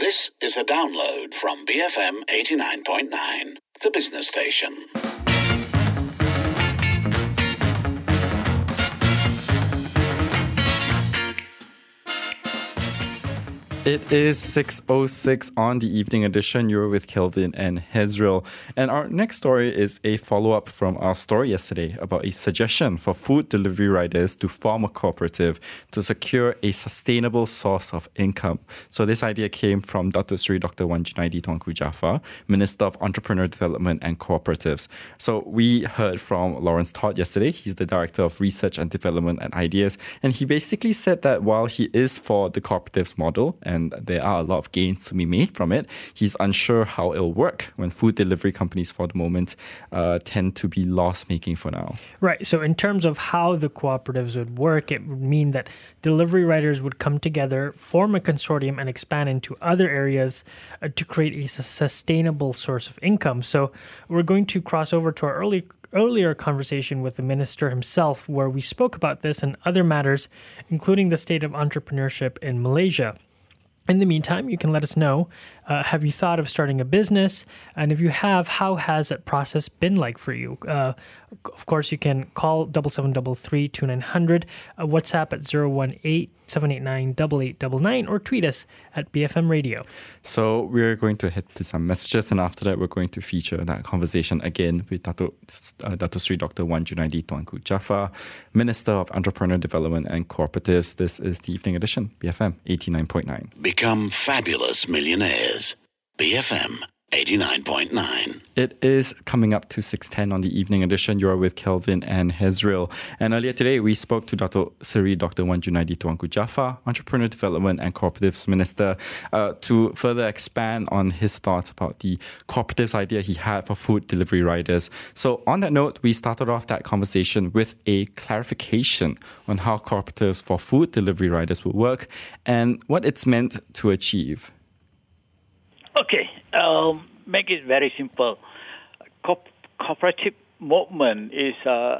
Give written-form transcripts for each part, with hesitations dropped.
This is a download from BFM 89.9, the business station. It is 6:06 on the evening edition. You're with Kelvin and Hezril. And our next story is a follow-up from our story yesterday about a suggestion for food delivery riders to form a cooperative to secure a sustainable source of income. So this idea came from Dr. Wan Junaidi Tuanku Jaafar, Minister of Entrepreneur Development and Cooperatives. So we heard from Lawrence Todd yesterday. He's the Director of Research and Development and Ideas. And he basically said that while he is for the cooperatives model, and there are a lot of gains to be made from it, he's unsure how it'll work when food delivery companies for the moment tend to be loss-making for now. Right. So in terms of how the cooperatives would work, it would mean that delivery riders would come together, form a consortium, and expand into other areas to create a sustainable source of income. So we're going to cross over to our earlier conversation with the minister himself, where we spoke about this and other matters, including the state of entrepreneurship in Malaysia. In the meantime, you can let us know, have you thought of starting a business? And if you have, how has that process been like for you? Of course, you can call 7733-2900, WhatsApp at 018-789-8899, or tweet us at BFM Radio. So we're going to head to some messages, and after that, we're going to feature that conversation again with Dr. Wan Junaidi Tuanku Jaafar, Minister of Entrepreneur Development and Cooperatives. This is the Evening Edition, BFM 89.9. Become fabulous millionaires. BFM 89.9. It is coming up to 6:10 on the Evening Edition. You are with Kelvin and Hezril. And earlier today, we spoke to Dr. Wan Junaidi Tuanku Jaafar, Entrepreneur Development and Cooperatives Minister, to further expand on his thoughts about the cooperatives idea he had for food delivery riders. So on that note, we started off that conversation with a clarification on how cooperatives for food delivery riders will work and what it's meant to achieve. Okay, make it very simple. Cooperative movement is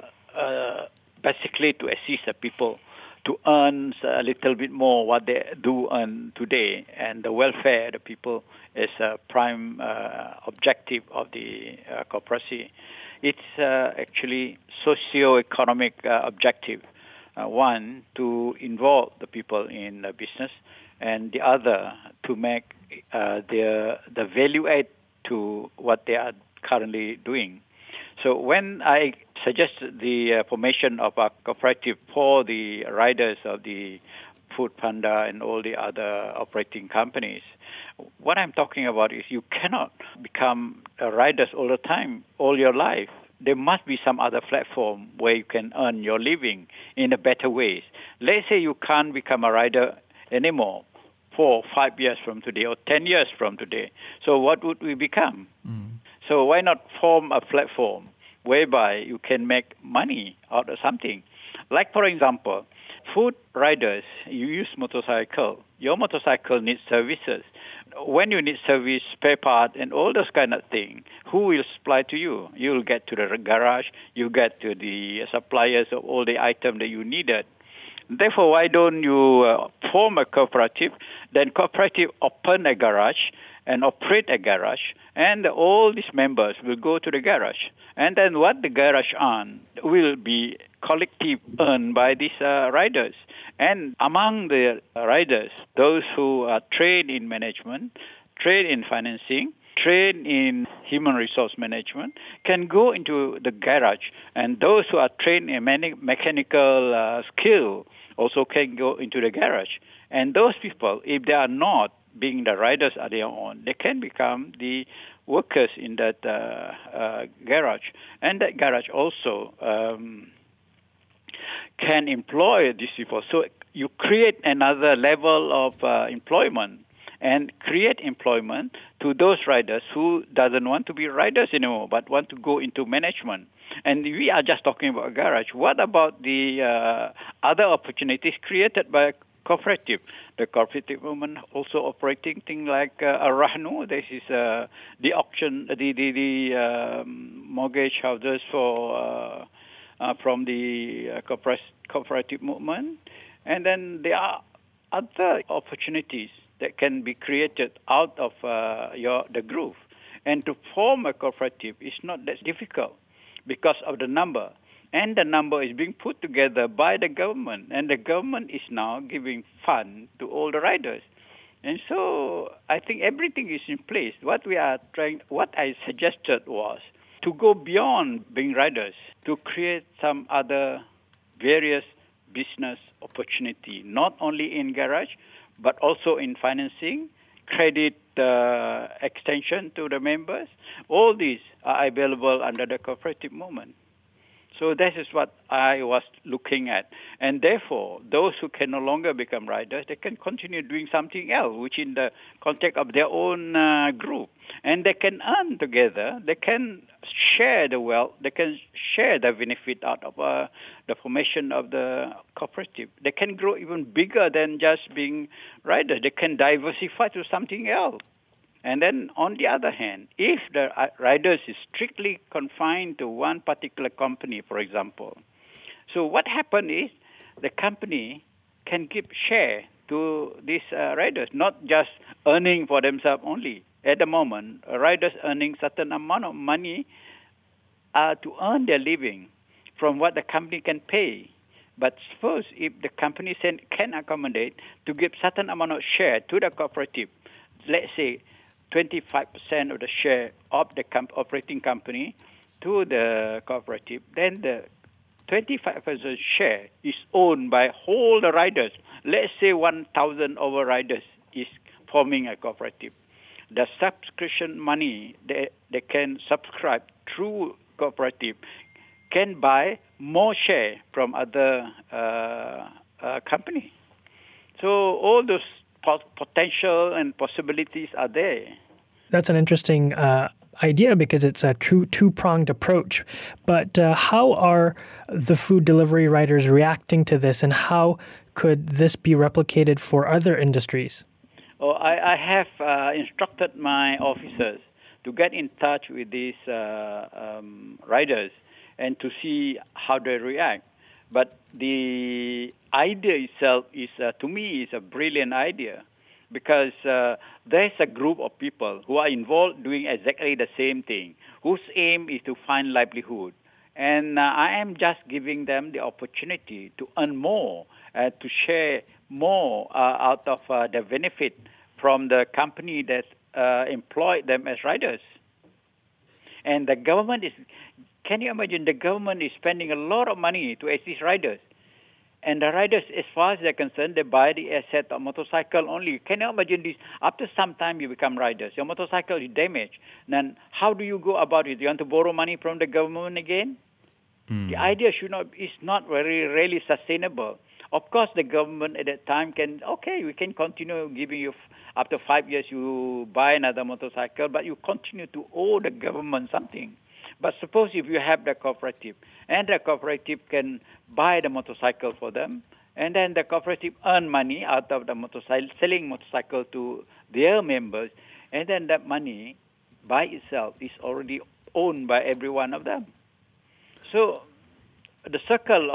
basically to assist the people to earn a little bit more what they do earn today, and the welfare of the people is a prime objective of the cooperative. It's actually socio-economic objective. One, to involve the people in the business, and the other, to make the value add to what they are currently doing. So when I suggested the formation of a cooperative for the riders of the Food Panda and all the other operating companies, what I'm talking about is you cannot become riders all the time, all your life. There must be some other platform where you can earn your living in a better ways. Let's say you can't become a rider anymore 4 or 5 years from today or 10 years from today. So what would we become? So why not form a platform whereby you can make money out of something? Like, for example, food riders, you use motorcycle. Your motorcycle needs services. When you need service, spare part, and all those kind of things, who will supply to you? You will get to the garage, you get to the suppliers of all the items that you needed. Therefore, why don't you form a cooperative? Then cooperative open a garage and operate a garage, and all these members will go to the garage. And then what the garage earn will be collective earned by these riders. And among the riders, those who are trained in management, trained in financing, trained in human resource management, can go into the garage. And those who are trained in mechanical skill also can go into the garage. And those people, if they are not being the riders on their own, they can become the workers in that garage. And that garage also can employ these people. So you create another level of employment and create employment to those riders who doesn't want to be riders anymore but want to go into management. And we are just talking about a garage. What about the other opportunities created by cooperative? The cooperative movement also operating things like Rahnu. This is the auction, the mortgage houses for from the cooperative movement. And then there are other opportunities that can be created out of the group. And to form a cooperative is not that difficult because of the number. And the number is being put together by the government. And the government is now giving fund to all the riders. And so I think everything is in place. What I suggested was to go beyond being riders, to create some other various business opportunity, not only in garage, but also in financing, credit extension to the members. All these are available under the cooperative movement. So this is what I was looking at. And therefore, those who can no longer become riders, they can continue doing something else, which in the context of their own group. And they can earn together. They can share the wealth. They can share the benefit out of the formation of the cooperative. They can grow even bigger than just being riders. They can diversify to something else. And then, on the other hand, if the riders is strictly confined to one particular company, for example, so what happens is the company can give share to these riders, not just earning for themselves only. At the moment, riders earning certain amount of money to earn their living from what the company can pay. But suppose if the company can accommodate to give certain amount of share to the cooperative, let's say 25% of the share of the operating company to the cooperative, then the 25% share is owned by all the riders. Let's say 1,000 over riders is forming a cooperative. The subscription money they can subscribe through cooperative can buy more share from other company. So all those potential and possibilities are there. That's an interesting idea because it's a true two-pronged approach. But how are the food delivery riders reacting to this, and how could this be replicated for other industries? Oh, I have instructed my officers to get in touch with these riders and to see how they react. But the idea itself is, to me, is a brilliant idea because there's a group of people who are involved doing exactly the same thing, whose aim is to find livelihood. And I am just giving them the opportunity to earn more, to share more out of the benefit from the company that employed them as riders. And the government is, can you imagine, the government is spending a lot of money to assist riders. And the riders, as far as they're concerned, they buy the asset of motorcycle only. Can you imagine this? After some time, you become riders. Your motorcycle is damaged. Then how do you go about it? You want to borrow money from the government again? The idea is not really sustainable. Of course, the government at that time we can continue giving you, after 5 years, you buy another motorcycle, but you continue to owe the government something. But suppose if you have the cooperative, and the cooperative can buy the motorcycle for them, and then the cooperative earn money out of the motorcycle, selling motorcycle to their members, and then that money by itself is already owned by every one of them. So the circle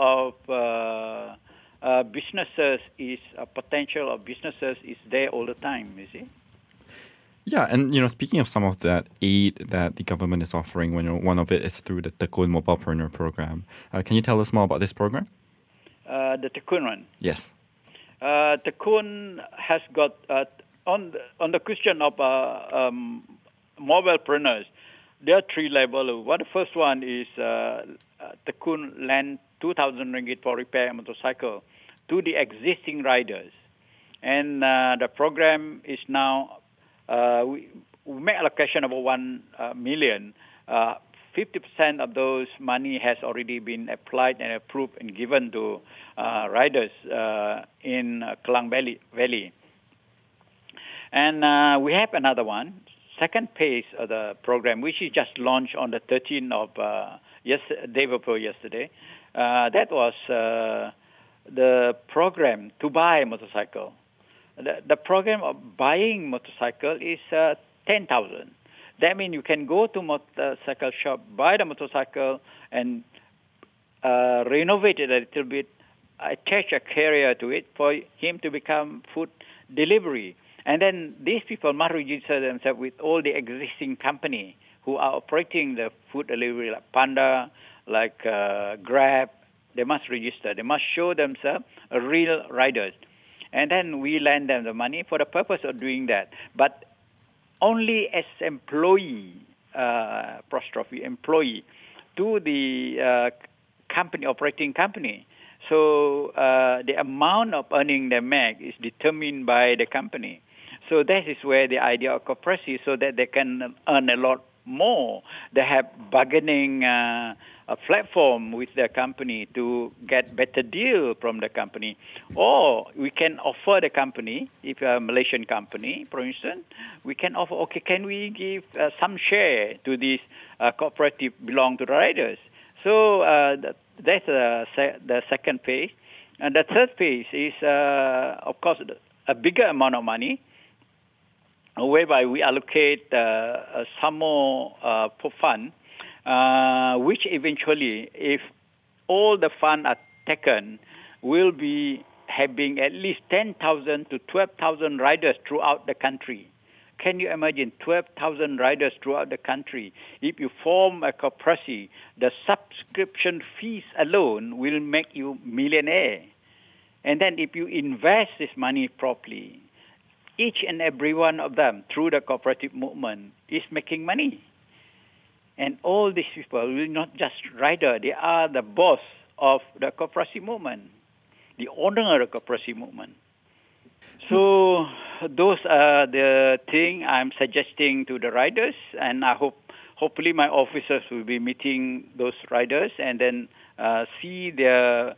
of businesses is a potential of businesses is there all the time, you see. Yeah, and speaking of some of that aid that the government is offering, one of it is through the Tekun Mobilepreneur program. Can you tell us more about this program? The Tekun one. Yes. Tekun has got on the question of mobilepreneurs. There are three levels. The first one is Tekun lend 2,000 ringgit for repair a motorcycle to the existing riders, and the program is now. We make allocation of 1 million. 50% of those money has already been applied and approved and given to riders in Klang Valley. And we have another one, second phase of the program, which is just launched on the 13th of day before yesterday. That was the program to buy a motorcycle. The program of buying motorcycle is 10,000. That means you can go to motorcycle shop, buy the motorcycle, and renovate it a little bit, attach a carrier to it for him to become food delivery. And then these people must register themselves with all the existing company who are operating the food delivery, like Panda, like Grab. They must register. They must show themselves real riders. And then we lend them the money for the purpose of doing that. But only as employee, employee to the company, operating company. So the amount of earning they make is determined by the company. So that is where the idea of cooperative, so that they can earn a lot more. They have bargaining a platform with the company to get better deal from the company. Or we can offer the company, if you're a Malaysian company, for instance, we can offer, okay, can we give some share to this cooperative belong to the riders? So that's the second phase. And the third phase is, of course, a bigger amount of money, whereby we allocate some more for fund, which eventually, if all the funds are taken, will be having at least 10,000 to 12,000 riders throughout the country. Can you imagine 12,000 riders throughout the country? If you form a cooperative, the subscription fees alone will make you millionaire. And then if you invest this money properly, each and every one of them through the cooperative movement is making money. And all these people will not just rider, they are the boss of the cooperative movement, the owner of the cooperative movement. So those are the things I'm suggesting to the riders, and I hopefully my officers will be meeting those riders and then see their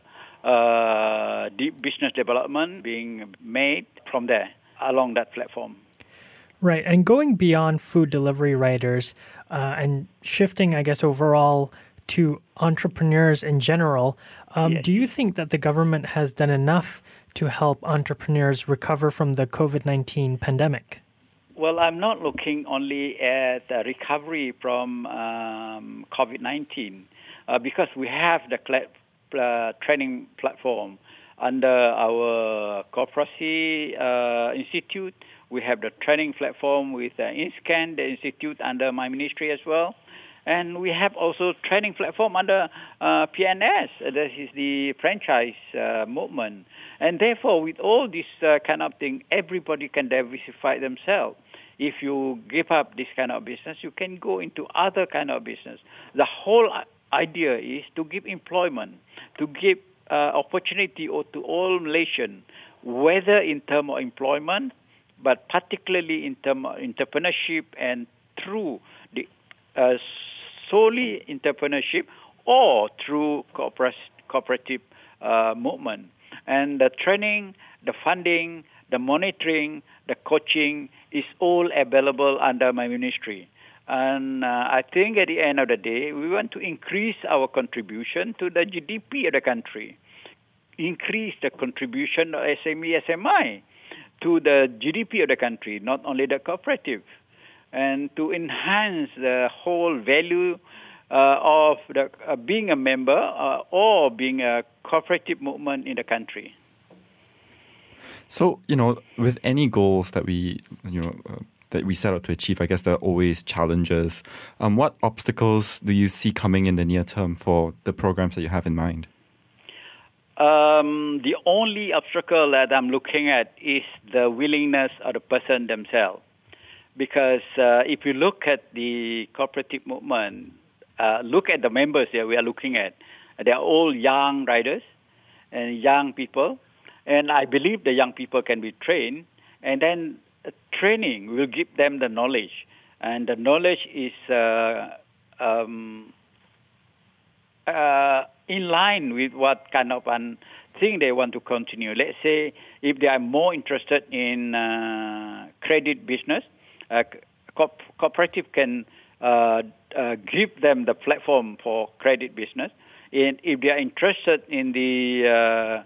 deep business development being made from there along that platform. Right, and going beyond food delivery riders and shifting, I guess, overall to entrepreneurs in general, Yes. Do you think that the government has done enough to help entrepreneurs recover from the COVID-19 pandemic? Well, I'm not looking only at recovery from COVID-19 because we have the training platform under our Cooperacy Institute. We have the training platform with InScan, the institute under my ministry as well. And we have also training platform under PNS, that is the franchise movement. And therefore, with all this kind of thing, everybody can diversify themselves. If you give up this kind of business, you can go into other kind of business. The whole idea is to give employment, to give opportunity to all Malaysians, whether in terms of employment, but particularly in terms of entrepreneurship and through the solely entrepreneurship or through cooperative movement. And the training, the funding, the monitoring, the coaching is all available under my ministry. And I think at the end of the day, we want to increase our contribution to the GDP of the country, increase the contribution of SME, SMI to the GDP of the country, not only the cooperative, and to enhance the whole value of the, being a member or being a cooperative movement in the country. So, with any goals that we, that we set out to achieve, I guess there are always challenges. What obstacles do you see coming in the near term for the programs that you have in mind? The only obstacle that I'm looking at is the willingness of the person themselves. Because if you look at the cooperative movement, look at the members that we are looking at. They are all young riders and young people. And I believe the young people can be trained. And then training will give them the knowledge. And the knowledge is in line with what kind of thing they want to continue. Let's say if they are more interested in credit business, cooperative can give them the platform for credit business. And if they are interested in the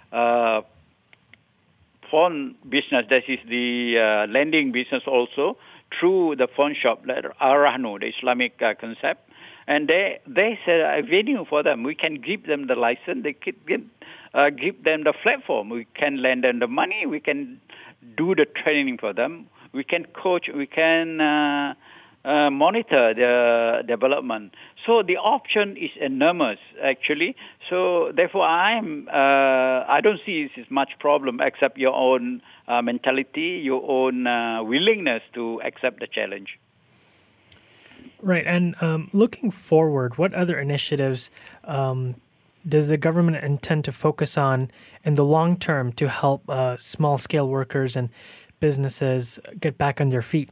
phone business, that is the lending business also, through the phone shop, like Ar-Rahnu, the Islamic concept. And there's a venue for them. We can give them the license. They can give them the platform. We can lend them the money. We can do the training for them. We can coach, we can monitor the development. So the option is enormous, actually. So therefore, I don't see this as much problem except your own mentality, your own willingness to accept the challenge. Right. And looking forward, what other initiatives does the government intend to focus on in the long term to help small-scale workers and businesses get back on their feet?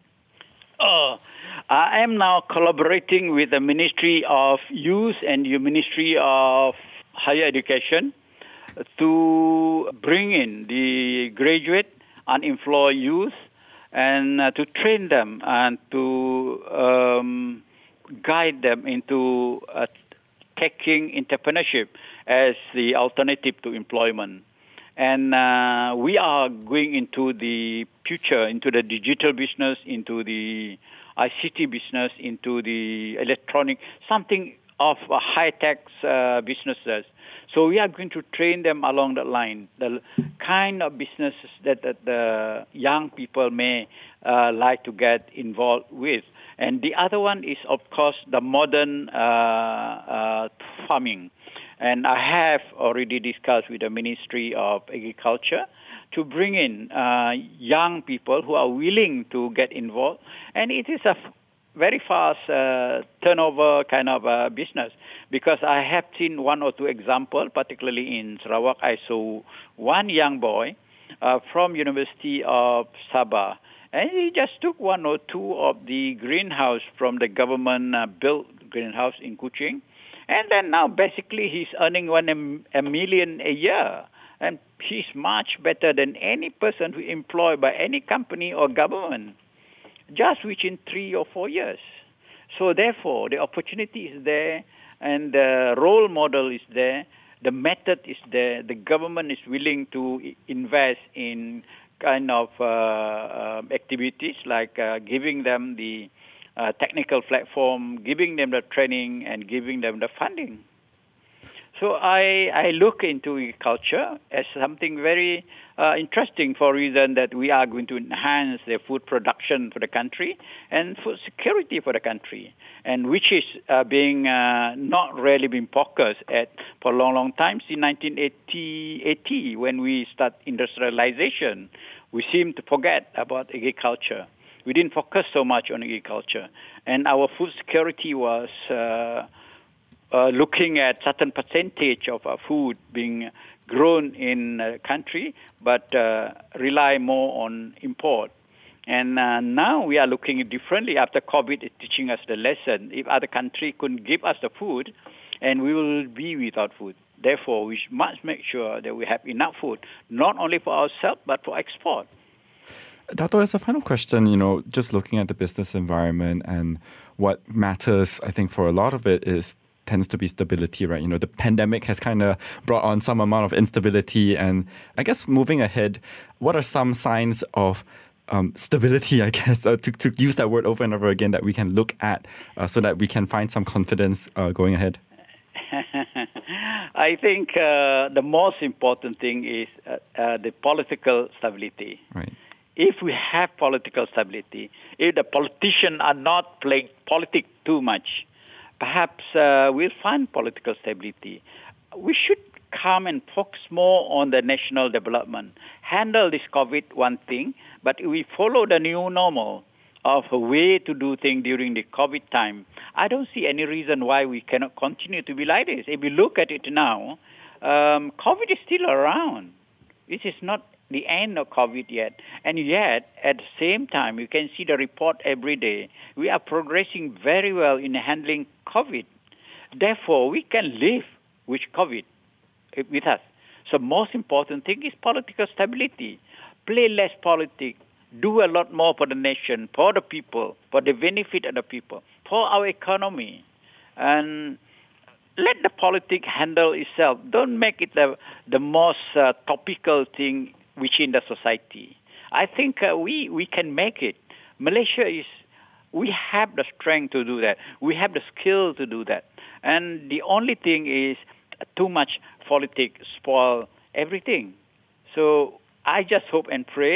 I am now collaborating with the Ministry of Youth and the Ministry of Higher Education to bring in the graduate, unemployed youth, and to train them and to guide them into taking entrepreneurship as the alternative to employment. And we are going into the future, into the digital business, into the ICT business, into the electronic, something of high-tech businesses. So we are going to train them along that line, the kind of businesses that the young people may like to get involved with. And the other one is, of course, the modern farming. And I have already discussed with the Ministry of Agriculture to bring in young people who are willing to get involved. And it is a very fast turnover kind of business, because I have seen one or two examples, particularly in Sarawak. I saw one young boy from University of Sabah, and he just took one or two of the greenhouse from the government built greenhouse in Kuching, and then now basically he's earning $1 million a year. And he's much better than any person who employed by any company or government, just within 3 or 4 years. So therefore, the opportunity is there, and the role model is there, the method is there, the government is willing to invest in kind of activities like giving them the technical platform, giving them the training, and giving them the funding. So I look into agriculture as something very interesting for reason that we are going to enhance the food production for the country and food security for the country, and which is being not really been focused at for a long time since 1980 when we start industrialization. We seem to forget about agriculture. We didn't focus so much on agriculture, and our food security was looking at certain percentage of our food being grown in the country, but rely more on import. And now we are looking differently after COVID is teaching us the lesson. If other country couldn't give us the food, and we will be without food. Therefore, we must make sure that we have enough food, not only for ourselves, but for export. Dato, as a final question, just looking at the business environment and what matters, I think for a lot of it tends to be stability, right? The pandemic has kind of brought on some amount of instability. And I guess moving ahead, what are some signs of stability, I guess, to use that word over and over again, that we can look at so that we can find some confidence going ahead? I think the most important thing is the political stability. Right. If we have political stability, if the politicians are not playing politics too much, perhaps we'll find political stability. We should come and focus more on the national development. Handle this COVID one thing, but we follow the new normal of a way to do things during the COVID time. I don't see any reason why we cannot continue to be like this. If we look at it now, COVID is still around. This is not the end of COVID yet. And yet, at the same time, you can see the report every day. We are progressing very well in handling COVID. Therefore, we can live with COVID with us. So most important thing is political stability. Play less politics. Do a lot more for the nation, for the people, for the benefit of the people, for our economy. And let the politics handle itself. Don't make it the most topical thing within the society. I think we can make it. Malaysia we have the strength to do that. We have the skill to do that. And the only thing is too much politics spoil everything. So I just hope and pray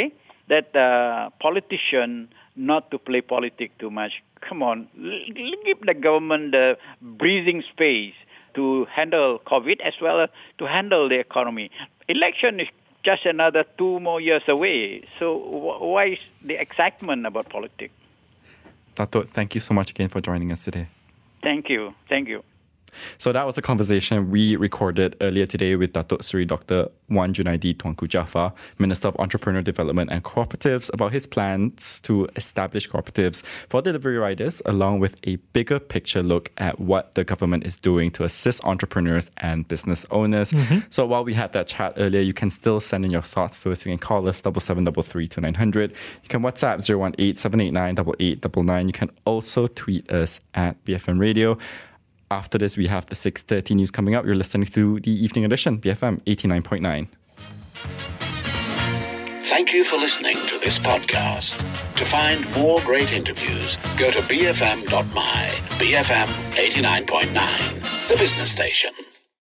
that politicians not to play politics too much. Come on, give the government the breathing space to handle COVID as well as to handle the economy. Election is just another 2 more years away. So why is the excitement about politics? Dato', thank you so much again for joining us today. Thank you. So that was a conversation we recorded earlier today with Dato' Seri Dr. Wan Junaidi Tuanku Jaafar, Minister of Entrepreneurial Development and Cooperatives, about his plans to establish cooperatives for delivery riders, along with a bigger picture look at what the government is doing to assist entrepreneurs and business owners. So while we had that chat earlier, you can still send in your thoughts to us. You can call us 7733-2900. You can WhatsApp 018-789-8899. You can also tweet us at BFM Radio. After this, we have the 6:30 news coming up. You're listening to the Evening Edition, BFM 89.9. Thank you for listening to this podcast. To find more great interviews, go to bfm.my. BFM 89.9, the business station.